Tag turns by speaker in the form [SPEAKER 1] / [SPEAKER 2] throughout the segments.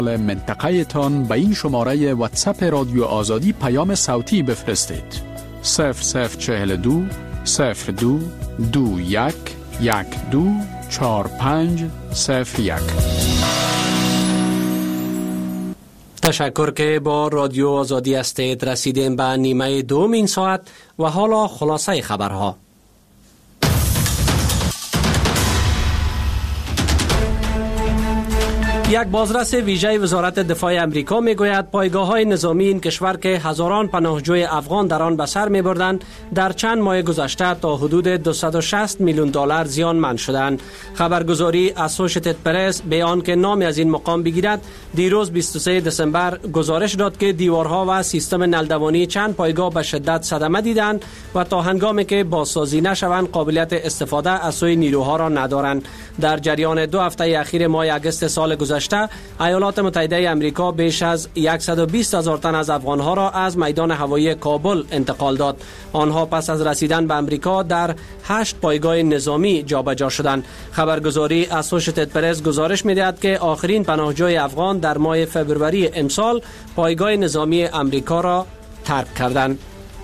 [SPEAKER 1] منطقه تان به این شماره واتساپ رادیو آزادی پیام صوتی بفرستید. 0042 02 21 12 45 01.
[SPEAKER 2] تشکر که با رادیو آزادی هستید. رسیدیم به نیمه دوم این ساعت و حالا خلاصه خبرها. یک بازرس ویژه وزارت دفاع امریکا میگوید پایگاه‌های نظامی این کشور که هزاران پناهجوی افغان در آن به سر می‌بردند در چند ماه گذشته تا حدود 260 میلیون دلار زیانمند شدند. خبرگزاری اسوشیتد پرس به آن که نام از این مقام بگیرد دیروز 23 دسامبر گزارش داد که دیوارها و سیستم نلدوانی چند پایگاه به شدت صدمه دیدند و تا هنگامی که بازسازی نشوند قابلیت استفاده از سوی نیروها را ندارند. در جریان 2 هفته اخیر ماه اگست سال گذشته ایالات متحده آمریکا بیش از 120,000 تن از افغانها را از میدان هوایی کابل انتقال داد. آنها پس از رسیدن به آمریکا در 8 پایگاه نظامی جابجا شدند. خبرگزاری اسوشیتد پرس گزارش می‌دهد که آخرین پناهجوی افغان در ماه فوریه امسال پایگاه نظامی آمریکا را ترک کردند.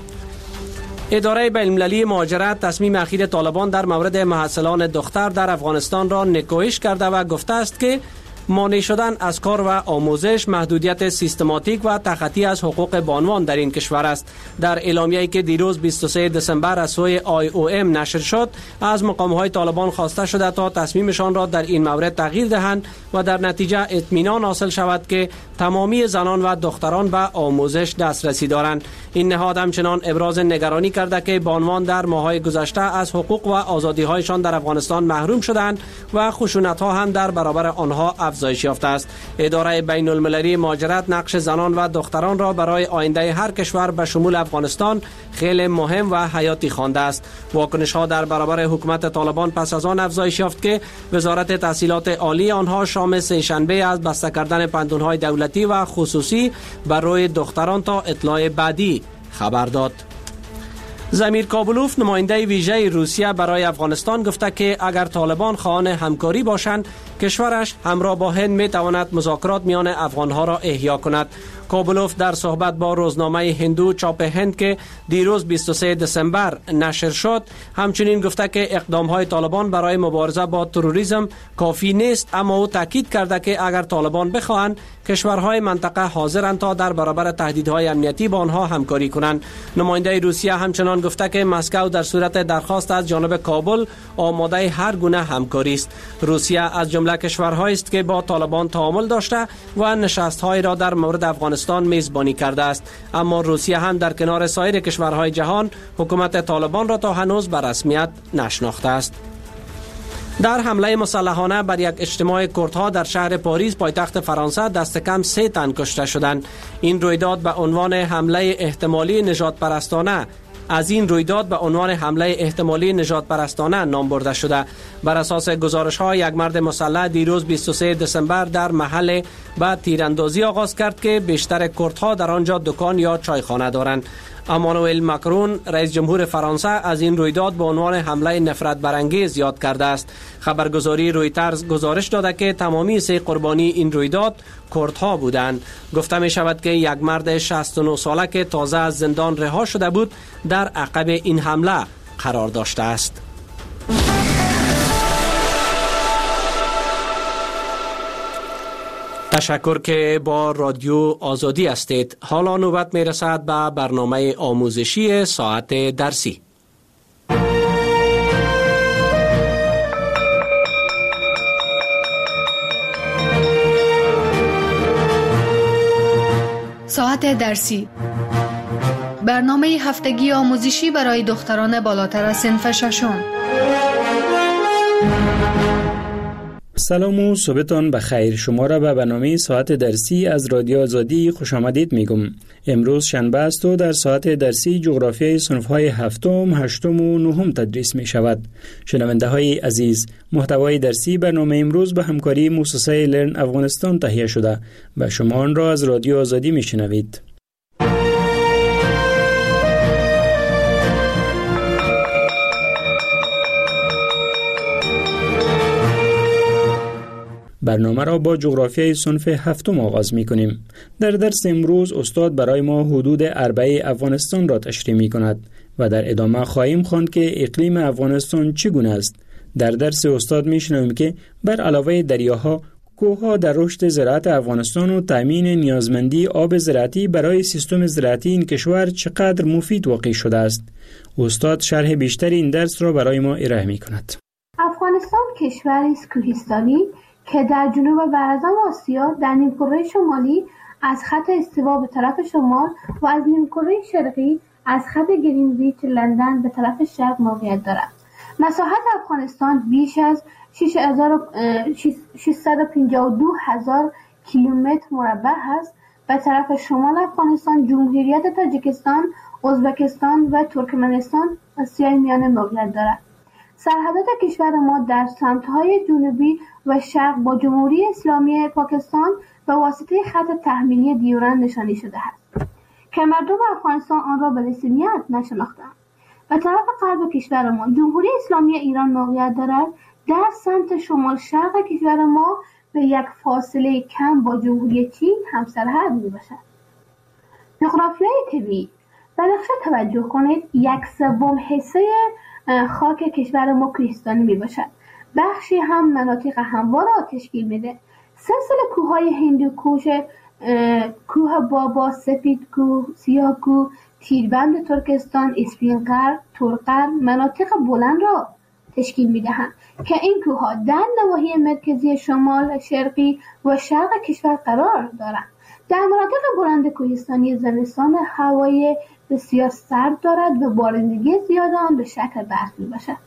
[SPEAKER 2] اداره بین‌المللی مهاجرت تصمیم اخیر طالبان در مورد محصلان دختر در افغانستان را نکوهش کرده و گفته است که مانع شدن از کار و آموزش محدودیت سیستماتیک و تخطی از حقوق بانوان در این کشور است. در اعلامیه‌ای که دیروز 23 دسامبر از سوی IOM نشر شد، از مقام‌های طالبان خواسته شده تا تصمیمشان را در این مورد تغییر دهند و در نتیجه اطمینان حاصل شود که تمامی زنان و دختران به آموزش دسترسی دارند. این نهاد همچنان ابراز نگرانی کرده که بانوان در ماه‌های گذشته از حقوق و آزادی‌هایشان در افغانستان محروم شدند و خشونت‌ها هم در برابر آنها افزایش یافته است. اداره بین‌المللی مهاجرت نقش زنان و دختران را برای آینده هر کشور به شمول افغانستان خیلی مهم و حیاتی خوانده است. واکنش‌ها در برابر حکومت طالبان پس از آن افزایش یافت که وزارت تحصیلات عالی آنها شام سه‌شنبه از بسته کردن پنتون‌های دولتی و خصوصی بر روی دختران تا اطلاع بعدی خبر داد. زمیر کابلوف نماینده ویژه روسیه برای افغانستان گفته که اگر طالبان خواهان همکاری باشند کشورش همراه با هند می تواند مذاکرات میان افغانها را احیا کند. کابلوف در صحبت با روزنامه هندو چاپ هند که دیروز 23 دسامبر نشر شد همچنین گفته که اقدام‌های طالبان برای مبارزه با تروریسم کافی نیست، اما او تاکید کرده که اگر طالبان بخواهند کشورهای منطقه حاضرند تا در برابر تهدیدهای امنیتی با آنها همکاری کنند. نماینده روسیه همچنان گفته که مسکو در صورت درخواست از جانب کابل آماده هر گونه همکاری است. روسیه از جمله کشورهایی است که با طالبان تعامل داشته و نشست‌های را در مورد افغانستان میزبانی کرده است، اما روسیه هم در کنار سایر کشورهای جهان حکومت طالبان را تا هنوز به رسمیت نشناخته است. در حمله مسلحانه بر یک اجتماع کردها در شهر پاریس پایتخت فرانسه دست کم 3 تن کشته شدند. این رویداد به عنوان حمله احتمالی نژاد پرستانه نام برده شده. بر اساس گزارش‌ها یک مرد مسلح دیروز 23 دسامبر در محل به تیراندازی آغاز کرد که بیشتر کردها در آنجا دکان یا چایخانه دارند. امانوئل ماکرون رئیس جمهور فرانسه از این رویداد به عنوان حمله نفرت برانگیز یاد کرده است. خبرگزاری رویترز گزارش داده که تمامی 3 قربانی این رویداد کردها بودند. گفته می شود که یک مرد 69 ساله که تازه از زندان رها شده بود در عقب این حمله قرار داشته است. تشکر که با رادیو آزادی هستید. حالا نوبت می رسد به برنامه آموزشی ساعت درسی.
[SPEAKER 3] ساعت درسی، برنامه هفتگی آموزشی برای دختران بالاتر از صنف ششم.
[SPEAKER 4] سلام و صبحتان بخیر. شما را به برنامه ساعت درسی از رادیو آزادی خوش آمدید میگم. امروز شنبه است و در ساعت درسی جغرافیای صنف‌های هفتم، هشتم و نهم تدریس می شود. شنونده های عزیز، محتوای درسی برنامه امروز به همکاری مؤسسه لرن افغانستان تهیه شده و شما آن را از رادیو آزادی می شنوید. برنامه را با جغرافیای صنف هفتم آغاز می کنیم. در درس امروز استاد برای ما حدود اربعه افغانستان را تشریح می کند و در ادامه خواهیم خواند که اقلیم افغانستان چگونه است. در درس استاد می شنویم که بر علاوه دریاها، کوهها در رشد زراعت افغانستان و تامین نیازمندی آب زراعتی برای سیستم زراعتی این کشور چقدر مفید واقع شده است. استاد شرح بیشتر این درس را برای ما ارائه می کند.
[SPEAKER 5] افغانستان کشوری است کوهستانی که در جنوب و اعظم آسیا در نیمکره شمالی از خط استوا به طرف شمال و از نیمکره شرقی از خط گرینویچ لندن به طرف شرق موقعیت دارد. مساحت افغانستان بیش از 652,000 کیلومتر مربع است. به طرف شمال افغانستان جمهوریت تاجیکستان، ازبکستان و ترکمنستان آسیای میانه موقعیت دارد. سرحدات کشور ما در سمت‌های جنوبی و شرق با جمهوری اسلامی پاکستان به واسطه خط تحمیلی دیورند نشانی شده است که مردم افغانستان آن را به رسمیت نشناختند. به طرف غرب کشور ما جمهوری اسلامی ایران موقعیت دارد. در سمت شمال شرق کشور ما به یک فاصله کم با جمهوری چین همسرحد میباشد. جغرافیای طبیعی. به نقشه توجه کنید. 1/3 حصه خاک کشور ما کوهستانی میباشد. بخشی هم مناطق هموار را تشکیل میده. سلسله کوههای هندوکوش، کوه بابا، سپید کوه، سیاه کوه، تیربند ترکستان، اسفینقر، تورقر مناطق بلند را تشکیل میدهند که این کوهها در نواحی مرکزی شمال، شرقی و شرق کشور قرار دارند. در مناطق بلند کوهستانی زمستان هوای بسیار سرد دارد و بارندگی زیاد آن به شکل برف میباشد.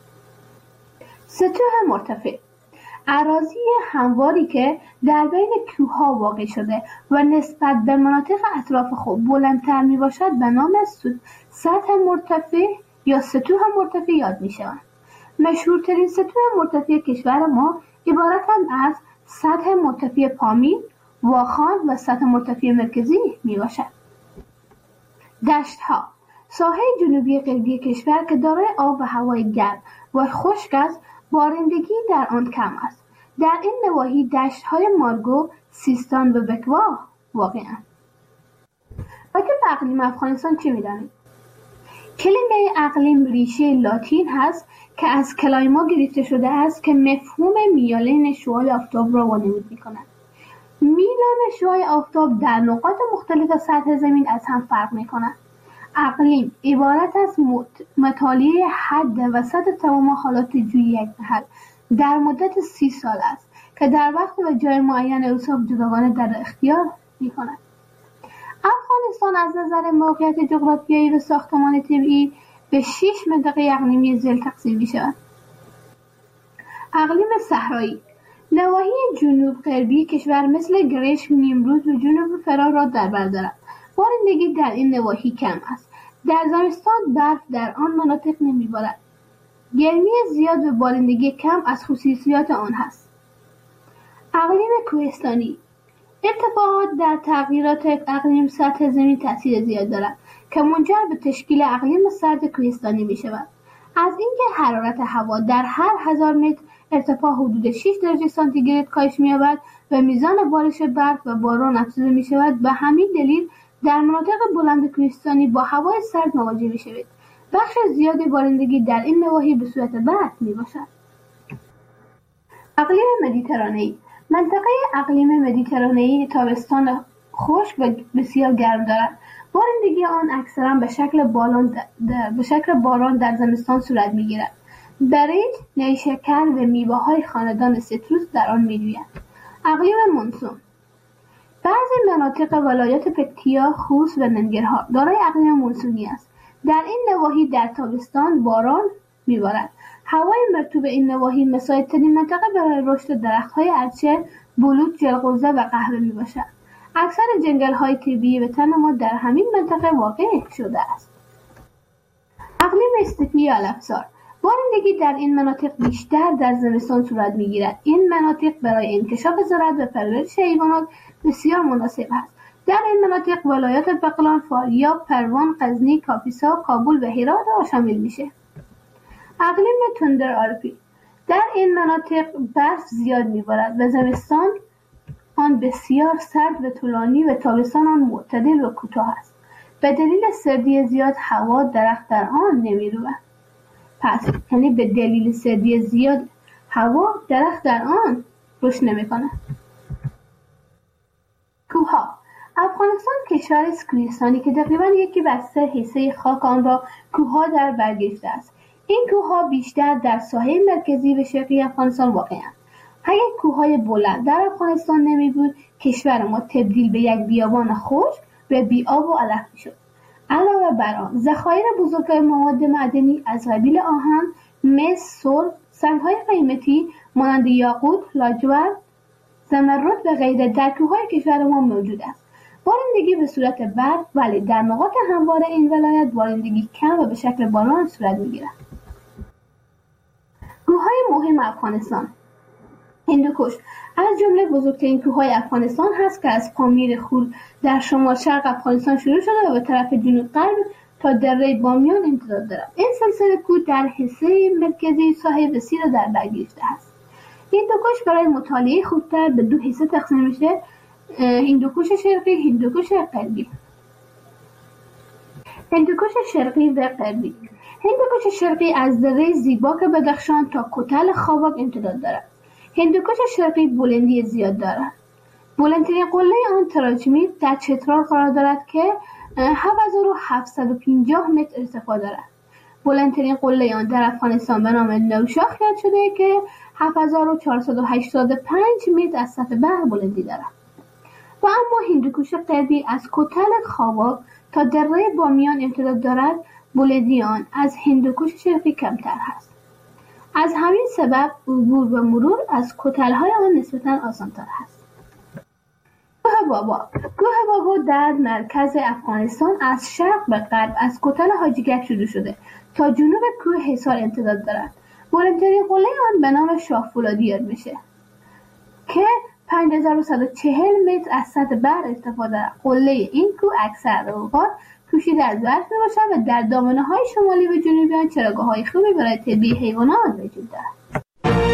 [SPEAKER 5] سطوح مرتفع. اراضی همواری که در بین کوهها واقع شده و نسبت به مناطق اطراف خود بلندتر می باشد به نام سطح مرتفع یا سطوح مرتفع یاد می شوند. مشهورترین سطوح مرتفع کشور ما عبارتند از سطح مرتفع پامیر، واخان و سطح مرتفع مرکزی می باشد. دشت ها. ساحه جنوبی غربی کشور که دارای آب و هوای گرم و خشک است، بارندگی در آن کم است. در این نواحی دشت‌های مارگو، سیستان و بکوا واقع‌اند. راجع به اقلیم افغانستان چه می‌دانید؟ کلمه اقلیم ریشه لاتین هست که از کلایما گرفته شده است که مفهوم میلان شعاع آفتاب را وانمود می‌کند. میلان شعاع آفتاب در نقاط مختلف سطح زمین از هم فرق می‌کند. اقلیم عبارت از مطالعه حد و سطح تمام حالات جوی یک محل در مدت 30 سال است که در وقت و جای معین اوصاف جداگانه در اختیار می‌کند. افغانستان از نظر موقعیت جغرافیایی و ساختمان طبیعی به 6 منطقه اقلیمی ذیل تقسیم می‌شود. اقلیم صحرایی. نواحی جنوب غربی کشور مثل گرشک، نیمروز و جنوب فرا را در بر دارد. بارندگی در این نواحی کم است. در زمستان برف در آن مناطق نمی‌بارد. گرمی زیاد و بارندگی کم از خصوصیات آن هست. اقلیم کوهستانی. ارتفاعات در تغییرات اقلیم سطح زمین تاثیر زیاد دارد که منجر به تشکیل اقلیم سرد کوهستانی می‌شود. از اینکه حرارت هوا در هر 1000 متر ارتفاع حدود 6 درجه سانتیگراد کاهش می‌یابد و میزان بارش برف و باران افزوده می‌شود. به همین دلیل در مناطق بلند کوهستانی با هوای سرد مواجه می‌شوید. بخش زیادی بارندگی در این نواحی به صورت برف میباشد. اقلیم مدیترانه‌ای. منطقه اقلیم مدیترانه‌ای تابستان خشک و بسیار گرم دارد. بارندگی آن اکثرا به شکل باران در زمستان صورت میگیرد. برنج، نیشکر و میوه‌های خاندان سیتروس در آن میرویند. اقلیم مونسون. بعضی مناطق ولایت پکتیا، خوست و ننگرهار دارای اقلیم مونسونی است. در این نواحی در تابستان باران میبارد. هوای مرطوب این نواحی مساعدترین منطقه برای رشد درخت‌های ارچه، بلوط، جلغوزه و قهوه میباشد. اکثر جنگل‌های طبیعی وطن ما در همین منطقه واقع شده است. اقلیم استپی الافزار. بارندگی در این مناطق بیشتر در زمستان صورت میگیرد. این مناطق برای انکشاف زراعت و پرورش حیوانات بسیار مناسب است. در این مناطق ولایات بغلان، فاریاب، پروان، غزنی، کاپیسا، کابل و هرات را شامل میشه. اقلیم توندر آلپی. در این مناطق برف زیاد میبارد و زمستان آن بسیار سرد و طولانی و تابستان آن معتدل و کوتاه است. به دلیل سردی زیاد هوا درخت در آن نمیروید. پس یعنی به دلیل سردی زیاد هوا درخت در آن رشد نمیکنه. کوهها. افغانستان کشور است کوهستانی که تقریبا 1/3 حصه خاک آن را کوهها در بر گرفته است. این کوهها بیشتر در ساحل مرکزی و شرقی افغانستان واقع‌اند. اگر کوههای بلند در افغانستان نمی بود، کشور ما تبدیل به یک بیابان خشک و بی آب و علف میشد. علاوه بر آن، ذخایر بزرگ مواد معدنی از قبیل آهن، مس، سرب، سنگ‌های قیمتی مانند یاقوت، لاجورد، زمرد و غیره در کوههای کشور ما موجود است. بارندگی به صورت برف، ولی در نقاط هموار این ولایت بارندگی کم و به شکل باران صورت می‌گیرد. کوههای مهم افغانستان. هندوکش از جمله بزرگترین کوههای افغانستان هست که از پامیر خور در شمال شرق افغانستان شروع شده و به طرف جنوب غرب تا دره بامیان امتداد دارد. این سلسله کوه در حصه مرکزی ساحل وسیع را در بر گرفته است. هندوکش برای مطالعه خوبتر به 2 حصه تقسیم میشه: هندوکش شرقی، هندوکش غربی. هندوکش شرقی و غربی. هندوکش شرقی از دره زیباک بدخشان تا کوتل خوابک امتداد دارد. هندوکش شرقی بلندی زیاد دارد. بلندترین قله آن تراجمید در چترال قرار دارد که 7750 متر ارتفاع دارد. بلندترین قله آن در افغانستان به نام نوشاخ یاد شده که 7485 متر از سطح بحر بلندی دارد. و اما هندوکش غربی از کوتل خوابک تا دره بامیان امتداد دارد. بلندی آن از هندوکش شرقی کمتر است. از همین سبب عبور و مرور از کوتل‌های آن نسبتاً آسان‌تر است. کوه بابا. کوه بابا در مرکز افغانستان از شرق به غرب از کوتل حاجیگک شروع شده تا جنوب کوه حصار امتداد دارد. بلندترین قله آن به نام شاه فولادی یاد میشه که 5140 متر از سطح بحر ارتفاع دارد. قله این کوه اکثر اوقات پوشیده از برف میباشد و در دامنه‌های شمالی و جنوبی آن چراگاه‌های خوبی برای تربیت حیوانات وجود دارد.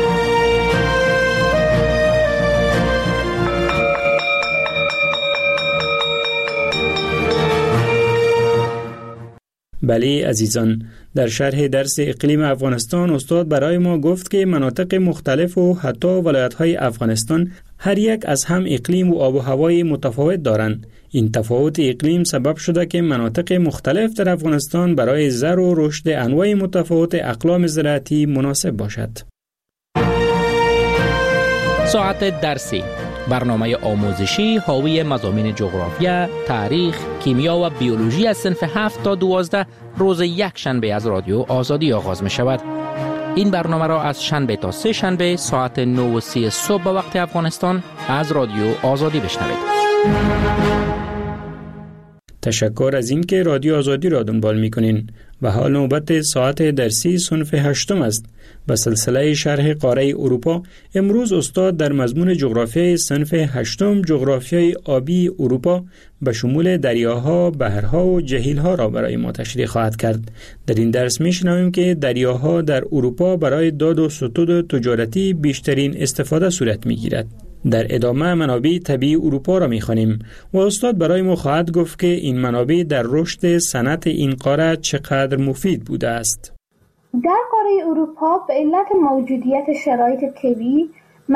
[SPEAKER 4] بله عزیزان، در شرح درس اقلیم افغانستان استاد برای ما گفت که مناطق مختلف و حتی ولایت‌های افغانستان هر یک از هم اقلیم و آب و هوای متفاوت دارند. این تفاوت اقلیم سبب شده که مناطق مختلف در افغانستان برای زر و رشد انواع متفاوت اقلام زراعتی مناسب باشد.
[SPEAKER 6] ساعت درسی، برنامه آموزشی حاوی مضامین جغرافیا، تاریخ، کیمیا و بیولوژی از صنف 7 تا 12 روز یک شنبه از رادیو آزادی آغاز می شود. این برنامه را از شنبه تا سه شنبه ساعت 9:30 صبح به وقت افغانستان از رادیو آزادی بشنوید.
[SPEAKER 4] تشکر از اینکه رادیو آزادی را دنبال می‌کنین و حال نوبت ساعت درسی صنف 8 است. با سلسله شرح قاره اروپا امروز استاد در مضمون جغرافیای صنف 8 جغرافیای آبی اروپا به شمول دریاها، بحرها و جهیلها را برای ما تشریح خواهد کرد. در این درس می‌شنویم که دریاها در اروپا برای داد و ستود تجارتی بیشترین استفاده صورت می‌گیرد. در ادامه منابع طبیعی اروپا را می‌خوانیم و استاد برای ما خواهد گفت که این منابع در رشد صنعت این قاره چقدر مفید بوده است.
[SPEAKER 5] در قاره اروپا به علت موجودیت شرایط طبیعی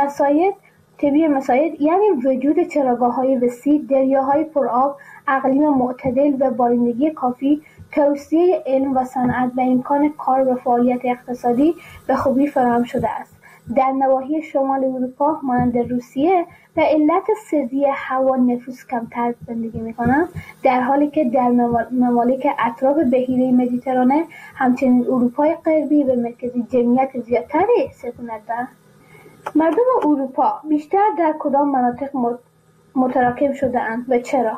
[SPEAKER 5] مساعد یعنی وجود چراگاه‌های وسیع، دریاهای پرآب، اقلیم معتدل و بارندگی کافی، توسعه علم و صنعت و امکان کار و فعالیت اقتصادی به خوبی فراهم شده است. در نواحی شمال اروپا مانند روسیه به علت سردی هوا نفوس کمتر زندگی می‌کنند، در حالی که در ممالک اطراف بحیره مدیترانه همچنین اروپای غربی و مرکزی جمعیت زیادتری سکونت دارند. مردم اروپا بیشتر در کدام مناطق متراکم شده‌اند و چرا؟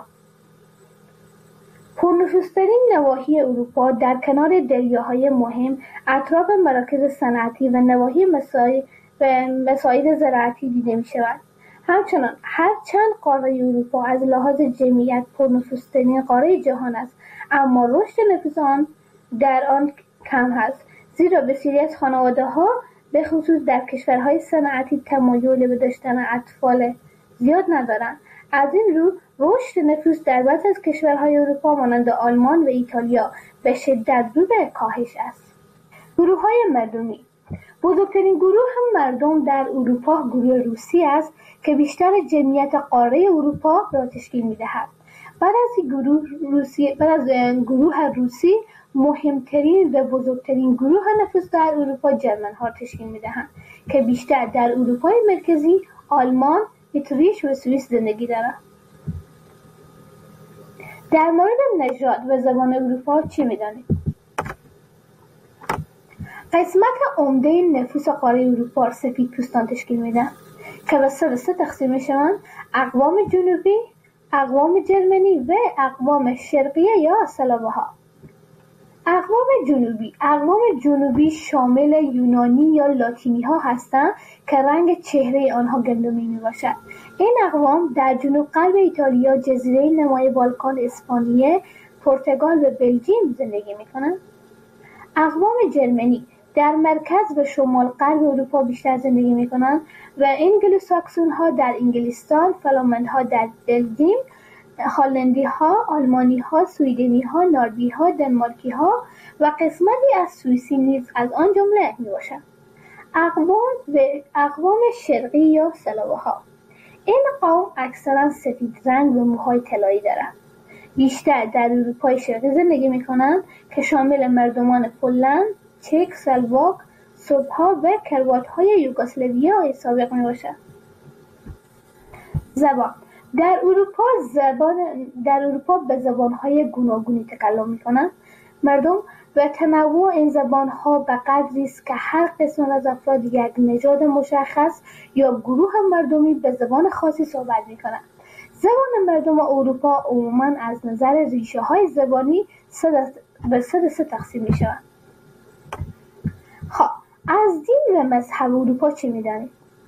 [SPEAKER 5] پرنفوذترین نواحی اروپا در کنار دریاهای مهم، اطراف مراکز صنعتی و نواحی مساعد زراعتی دیده می شود. همچنان هرچند قاره اروپا از لحاظ جمعیت پرنفوذترین قاره جهان است، اما رشد نفوس آن در آن کم است، زیرا بسیاری از خانواده‌ها به خصوص در کشورهای صنعتی تمایل به داشتن اطفال زیاد ندارند. از این رو رشد نفوس در بعضی از کشورهای اروپا مانند آلمان و ایتالیا به شدت رو به کاهش است. گروه‌های مردمی. بزرگترین گروه مردم در اروپا گروه روسی است که بیشتر جمعیت قاره اروپا را تشکیل می‌دهد. بعد از گروه روسی مهمترین و بزرگترین گروه نفوس در اروپا جرمن‌ها تشکیل می‌دهند که بیشتر در اروپای مرکزی، آلمان، اتریش و سوئیس زندگی دارند. در مورد نژاد و زبان اروپا چی می‌دانید؟ قسمت عمده نفوس قاره اروپا سفیدپوستان تشکیل میدن که به سه تقسیم میشوند: اقوام جنوبی، اقوام جرمنی و اقوام شرقیه یا سلاوها. اقوام جنوبی شامل یونانی یا لاتینی ها هستند که رنگ چهره آنها گندمی می باشد. این اقوام در جنوب غرب ایتالیا، جزیره نمای بالکان، اسپانیه، پرتغال و بلژیم زندگی می کنند. اقوام جرمنی در مرکز و شمال غرب اروپا بیشتر زندگی می کنند و انگلوساکسون ها در انگلستان، فلامند ها در بلژیم، هلندی ها، آلمانی ها، سویدنی ها، نروژی ها، دنمارکی ها و قسمتی از سوئیسی نیز از آن جمله می باشند. اقوام شرقی یا سلاوها. این قوم اکثرا سفید رنگ و موهای طلایی دارند. بیشتر در اروپای شرقی زندگی می کنند که شامل مردمان پولند، چک، سلواک، سرب‌ها و کروات‌های یوگسلاویای سابق می باشند. زبان. در اروپا به زبان‌های گوناگونی تکلم می‌کنند مردم و تنوع این زبان‌ها به قدری است که هر قسم از افراد یک نژاد مشخص یا گروه مردمی به زبان خاصی صحبت می‌کنند. زبان مردم اروپا عموماً از نظر ریشه‌های زبانی به سه تقسیم می‌شوند. از دین و مذهب اروپا چه می‌دانید؟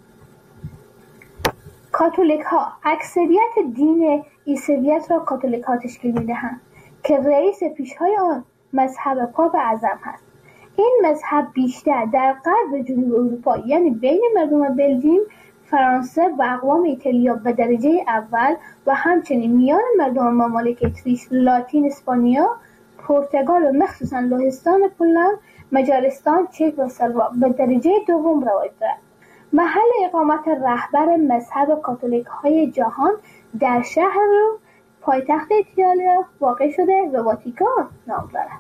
[SPEAKER 5] کاتولیک ها. اکثریت دین عیسویت را کاتولیک ها تشکیل می‌دهند که رئیس پیشهای آن مذهب پاپ اعظم هست. این مذهب بیشتر در غرب و جنوب اروپا یعنی بین مردم بلژیم، فرانسه و اقوام ایتالیا به درجه اول و همچنین میان مردم ممالک اتریش، لاتین اسپانیا، پرتغال و مخصوصا لهستان پولند، مجارستان، چک و سلواک به درجه دوم رواج دارد. محل اقامت رهبر مذهب کاتولیک های جهان در شهر روم پایتخت ایتالیا واقع شده و واتیکان نام دارد.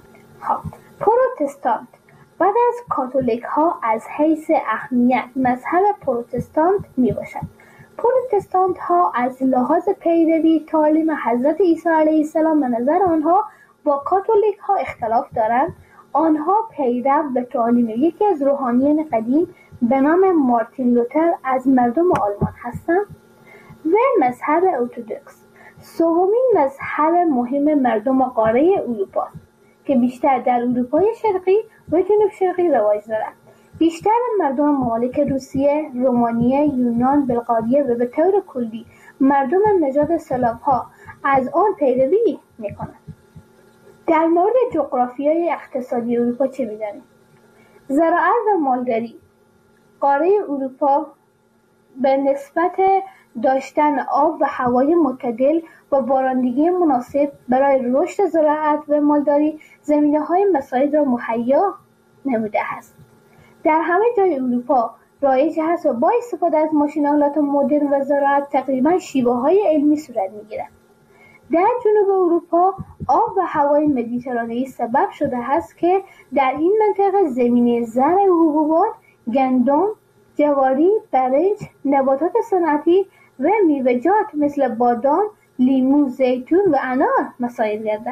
[SPEAKER 5] پروتستانت. بعد از کاتولیک ها از حیث اهمیت مذهب پروتستانت می باشد. پروتستانت ها از لحاظ پیروی تعالیم حضرت عیسی علیه السلام به نظر آنها با کاتولیک ها اختلاف دارند. آنها پیرو به تعالیم یکی از روحانیان قدیم به نام مارتین لوتر از مردم آلمان هستند و مذهب ارتدوکس. سومین مذهب مهم مردم قاره اروپا که بیشتر در اروپای شرقی و جنوب شرقی رواج دارد. بیشتر مردم ممالک روسیه، رومانیه، یونان، بلغاریه و به طور کلی مردم نژاد سلاوها از آن پیروی می‌کنند. در مورد جغرافیای اقتصادی اروپا چه می‌دانید؟ زراعت و مالداری. قاره اروپا به نسبت داشتن آب و هوای معتدل و بارندگی مناسب برای رشد زراعت و مالداری زمینه‌های مساعد را مهیا نموده است. در همه جای اروپا رایج است و با استفاده از ماشین‌آلات مدرن و زراعت تقریباً شیوه‌های علمی صورت می‌گیرد. در جنوب اروپا آب و هوای مدیترانه‌ای سبب شده است که در این منطقه زمینه زرع حبوبات، گندم، جواری، برنج، نباتات صنعتی و میوه‌جات مثل بادام، لیمو، زیتون و انار مساعد گردد.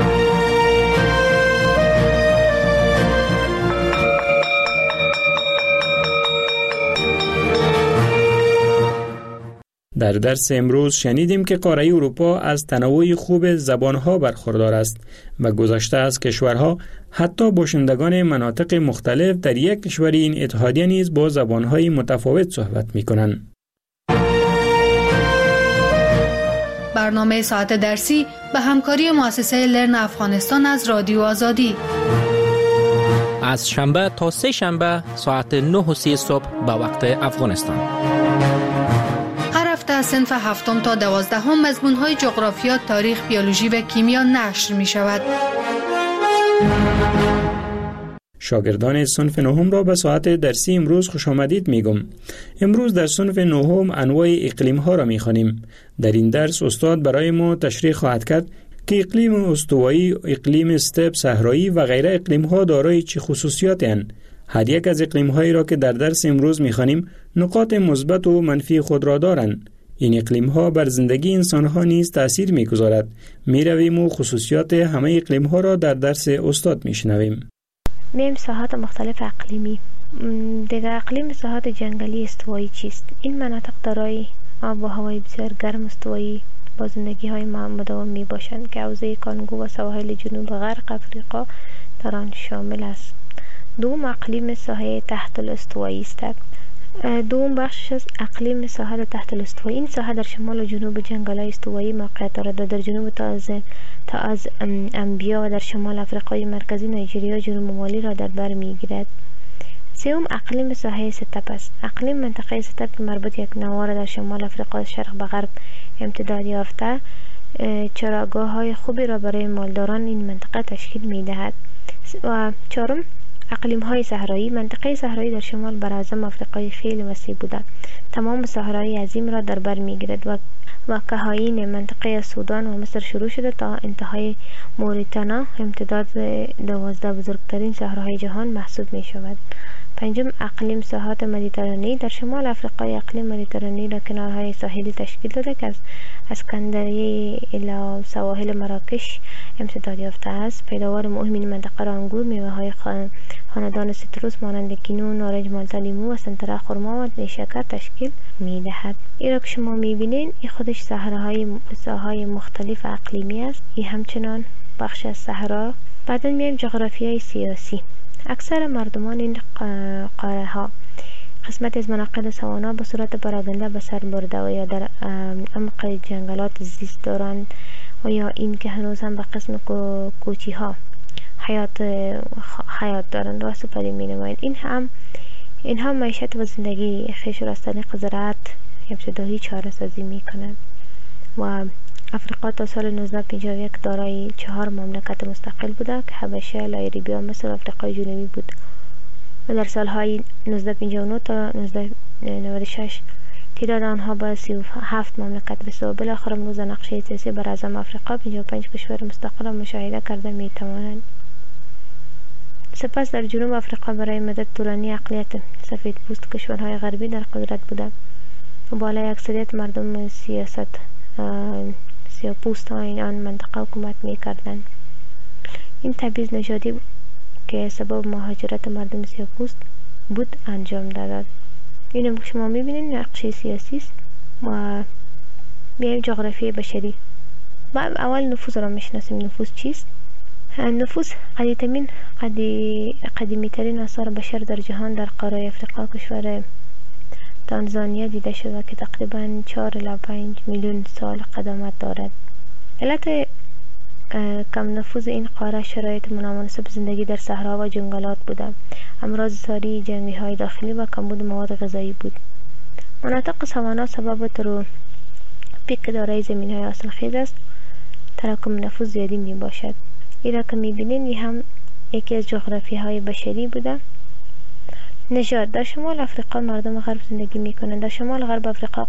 [SPEAKER 4] در درس امروز شنیدیم که قاره اروپا از تنوع خوب زبانها برخوردار است و گذشته از کشورها حتی باشندگان مناطق مختلف در یک کشور این اتحادیه نیز با زبانهای متفاوت صحبت می‌کنند.
[SPEAKER 3] برنامه ساعت درسی به همکاری مؤسسه لرن افغانستان از رادیو آزادی.
[SPEAKER 6] از شنبه تا سه شنبه ساعت 9:30 صبح به وقت افغانستان.
[SPEAKER 3] هر هفته از صنف 7 تا 12 مضمون‌های جغرافیا، تاریخ، بیولوژی و کیمیا نشر می‌شود.
[SPEAKER 4] شاگردان صنف 9 را به ساعت درسی امروز خوش آمدید میگم. امروز در صنف 9 انواع اقلیم‌ها را می‌خوانیم. در این درس استاد برای ما تشریح خواهد کرد که اقلیم استوایی، اقلیم استپ صحرایی و غیره اقلیم‌ها دارای چه خصوصیاتی هستند. هر یک از اقلیم‌هایی را که در درس امروز می‌خوانیم نقاط مثبت و منفی خود را دارند. این اقلیم‌ها بر زندگی انسان‌ها نیز تأثیر می‌گذارد. می‌رویم و خصوصیات همه اقلیم‌ها را در درس استاد می‌شنویم.
[SPEAKER 7] میم ساحات مختلف اقلیمی. دیگر اقلیم ساحات جنگلی استوایی چیست؟ این مناطق دارای آب و هوای بسیار گرم استوایی با زندگی های مداوم می باشند که حوزه کانگو و سواحل جنوب غرب افریقا در آن شامل است. دوم اقلیم ساحه تحت الاستوایی است. دوم بخش از اقلیم ساحل تحت الاستوایی. این ساحه در شمال و جنوب جنگل‌های استوایی موقعیت دارد و در جنوب تا از انبیا و در شمال افریقای مرکزی نایجریا جنوب مالی را در بر می‌گیرد. سوم اقلیم ساحه ستپ است. اقلیم منطقه ستپ که مربوط یک نوار در شمال افریقا از شرق به غرب امتداد یافته چراگاه‌های خوبی را برای مالداران این منطقه تشکیل می‌دهد. و چهارم اقلیم‌های صحرایی. منطقه صحرایی در شمال براعظم افریقای خیلی وسیع بوده. تمام صحرای عظیم را در بر می‌گیرد و کهاین منطقه از سودان و مصر شروع شده تا انتهای موریتانا امتداد 12 بزرگترین صحراهای جهان محسوب می‌شود. پنجم اقلیم ساحات مدیترانه‌ای. در شمال افریقای اقلیم مدیترانه‌ای را کنارهای ساحلی تشکیل داده که از اسکندریه الی سواحل مراکش امتداد یافته است. پیداوار مهم این منطقه را انگور، میوه‌های خاندان سیتروس مانند کینو، نارنج، مالتا، لیمو و سنتره، خرما و نیشکر تشکیل می‌دهد. این را که شما می‌بینید این خودش ساحه‌های مختلف اقلیمی است. این همچنان بخش از صحرا. بعداً میایم جغرافیای سیاسی. اکثر مردمان این قاره ها قسمت از مناطق سوانا به صورت پراگنده به سر برده و یا در عمق جنگلات زیست دارند و یا این که هنوز هم به قسم کوچی ها حیات دارند و سپری می نمایند. اینها معیشت و زندگی خیش را از طریق زراعت ابتدایی چاره سازی می کنند و افریقا تا سال 1951 دارای 4 مملکت مستقل بوده که حبشه، لایبریا، مصر و افریقای جنوبی بود و در سالهای 1959 تا 1996 تعداد آنها به 37 مملکت رسید و بالاخره امروز نقشه سیاسی براعظم افریقا 55 کشور مستقل را مشاهده کرده می توانند. سپس در جنوب افریقا برای مدت طولانی اقلیت سفید پوست کشورهای غربی در قدرت بوده و بالای اکثریت مردم سیاه‌پوست ها این آن منطقه حکومت می کردند. این تبعیض نژادی که سبب مهاجرت مردم سیاه‌پوست بود انجام داد. این که شما می بینید نقشه سیاسی است و میایم جغرافی بشری. ما اول نفوس را میشناسیم. نفوس چیست؟ نفوس قدیمی ترین آثار بشر در جهان در قاره افریقا کشور تانزانیا دیده شده که تقریباً 4 الی 5 میلیون سال قدامت دارد. علت کم نفوذ این قاره شرایط نامناسب زندگی در صحرا و جنگلات بوده. امراض ساری، جنگی‌های داخلی و کمبود مواد غذایی بود. مناطق سوانا سبب پیک دارای زمین‌های حاصلخیز است. تراکم نفوذ زیادی می باشد. این را که می بینید این هم یکی از جغرافی‌های بشری بوده. نژاد. در شمال افریقا مردم غرب زندگی میکنند. در شمال غرب افریقا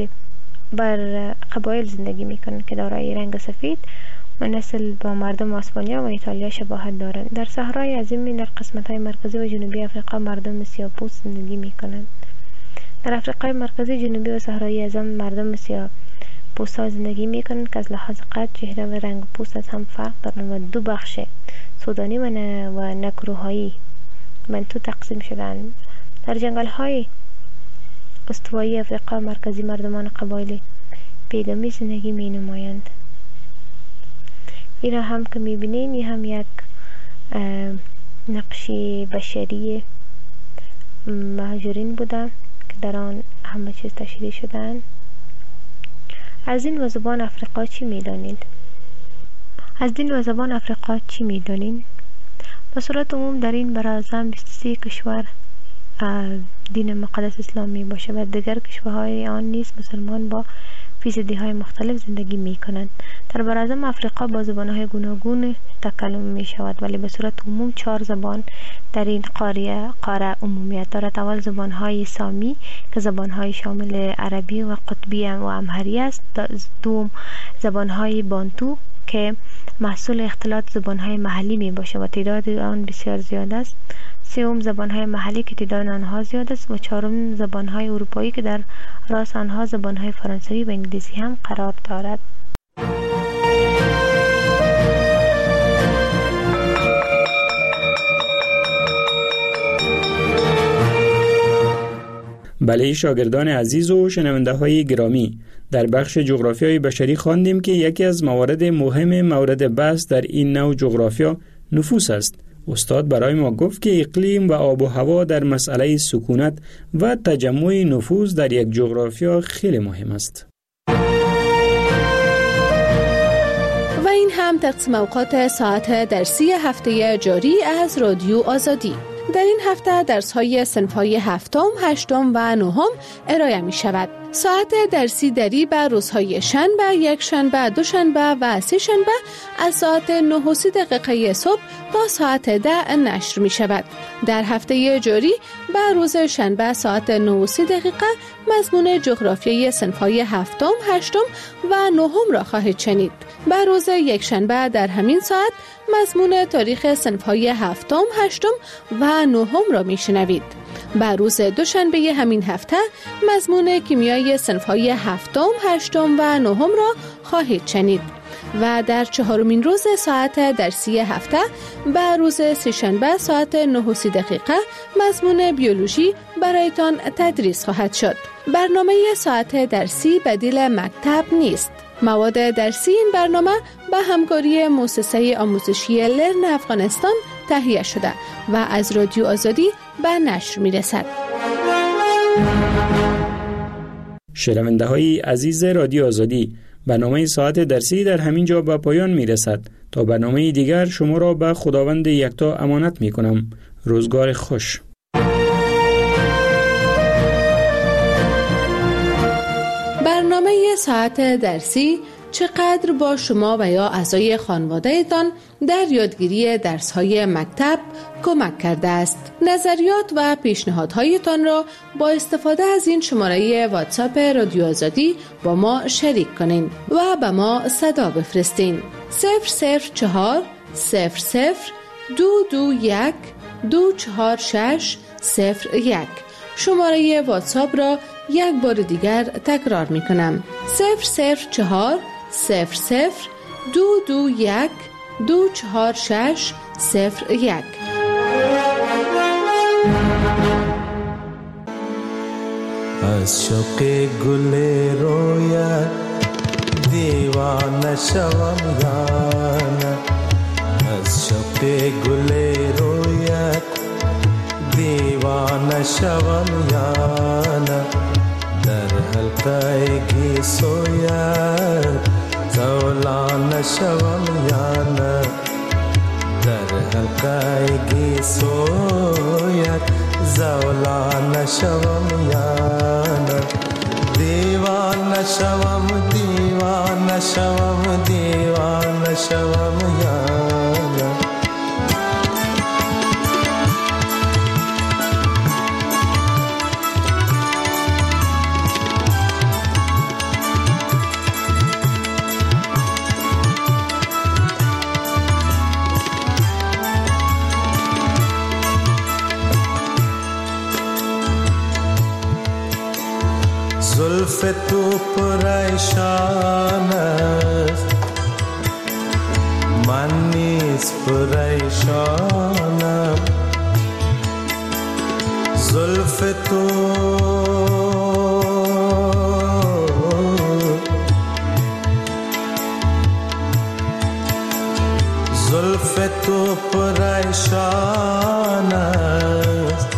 [SPEAKER 7] قبایل زندگی میکنند که دارای رنگ سفید و نسل با مردم اسپانیا و ایتالیا شباهت دارند. در صحرای عظیم در قسمت‌های مرکزی و جنوبی افریقا مردم سیاه‌پوست زندگی میکنند. در افریقای مرکزی، جنوبی و صحرای اعظم مردم سیاه‌پوست‌ها زندگی میکنند که از لحاظ قد، چهره و رنگ پوست از هم فرق دارند و دو بخش سودانی و نکروهایی منطقه تقسیم شدند. در جنگل‌های استوایی افریقا مرکزی مردمان قبایل پیگامی زندگی می نمایند. این را هم که می بینید این هم یک نقشی بشری مهاجرین بوده که در آن همه چیز تشریح شدند. از دین و زبان افریقا چی می دانید؟ از دین و زبان افریقا چی می دانید؟ به صورت عموم در این براعظم 23 کشور دین مقدس اسلام می باشه و دیگر کشورهای آن نیز مسلمان با فیصدی های مختلف زندگی می کنند. در براعظم افریقا با زبان های گوناگون تکلم می شود، ولی به صورت عموم 4 زبان در این قاره عمومیت دارد. اول زبان های سامی که زبان های شامل عربی و قطبی و امهری است. دوم زبان های بانتو که محصول اختلاط زبان های محلی می باشه و تعداد آن بسیار زیاد است. سوم زبان های محلی که تعداد آنها زیاد است و چهارم زبان های اروپایی که در راس آنها زبان های فرانسوی و انگلیسی هم قرار دارد.
[SPEAKER 4] بله شاگردان عزیز و شنونده های گرامی، در بخش جغرافیای بشری خواندیم که یکی از موارد مهم مورد بحث در این نوع جغرافیا نفوس است. استاد برای ما گفت که اقلیم و آب و هوا در مسئله سکونت و تجمع نفوس در یک جغرافیا خیلی مهم است.
[SPEAKER 8] و این هم تقسیم اوقات ساعت درسی هفته جاری از رادیو آزادی. در این هفته درس‌های صنف‌های هفتم، هشتم و نهم ارائه می‌شود. ساعت درسی دری به روزهای شنبه، یک شنبه، دوشنبه و سه شنبه از ساعت 9:30 صبح تا ساعت 10 نشر می‌شود. در هفته جاری به روز شنبه ساعت 9:30 مضمون جغرافیای صنف‌های هفتم، هشتم و نهم را خواهید شنید. به روز یک شنبه در همین ساعت مضمون تاریخ صنف‌های هفتم، هشتم و نهم را میشنوید. به روز دوشنبه همین هفته مضمون کیمیای صنف‌های هفتم، هشتم و نهم را خواهید شنید. و در چهارمین روز ساعت درسی هفته به روز سه‌شنبه ساعت 9:30 مضمون بیولوژی برایتان تدریس خواهد شد. برنامه ساعت درسی بدیل مکتب نیست. مواد درسی این برنامه به همکاری مؤسسه آموزشی لرن افغانستان تهیه شده و از رادیو آزادی به نشر میرسد.
[SPEAKER 4] شنونده های عزیز رادیو آزادی، برنامه ساعت درسی در همین جا به پایان میرسد. تا برنامه دیگر شما را به خداوند یکتا امانت میکنم. روزگار خوش.
[SPEAKER 8] برنامه ساعت درسی چقدر با شما و یا اعضای خانواده‌تان در یادگیری درس‌های مکتب کمک کرده است. نظریات و پیشنهادهایتان را با استفاده از این شماره واتساپ رادیو آزادی با ما شریک کنین و به ما صدا بفرستین. 004 00 221 246 01. شماره واتساپ را یک بار دیگر تکرار می کنم. 004 00 221 246 01.
[SPEAKER 9] از شوق گل رویت دیوانه شوم یانه، از شوق گل رویت دیوانه شوم یانه، در حلقه گی سویت زولانه شوم یانه، در حلقه گی سویت زولانه شوم یانه، دیوانه شوم دیوانه شوم دیوانه شوم یانه. زلف تو پریشان است من نیز پریشانم، زلف تو زلف تو پریشان است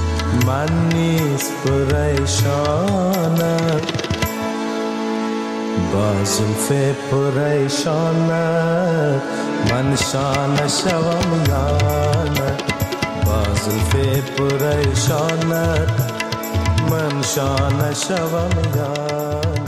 [SPEAKER 9] من نیز پریشانم، با زلف پریشانت من شانه شوم یا نه با زلف پریشانت من شانه شوم یا نه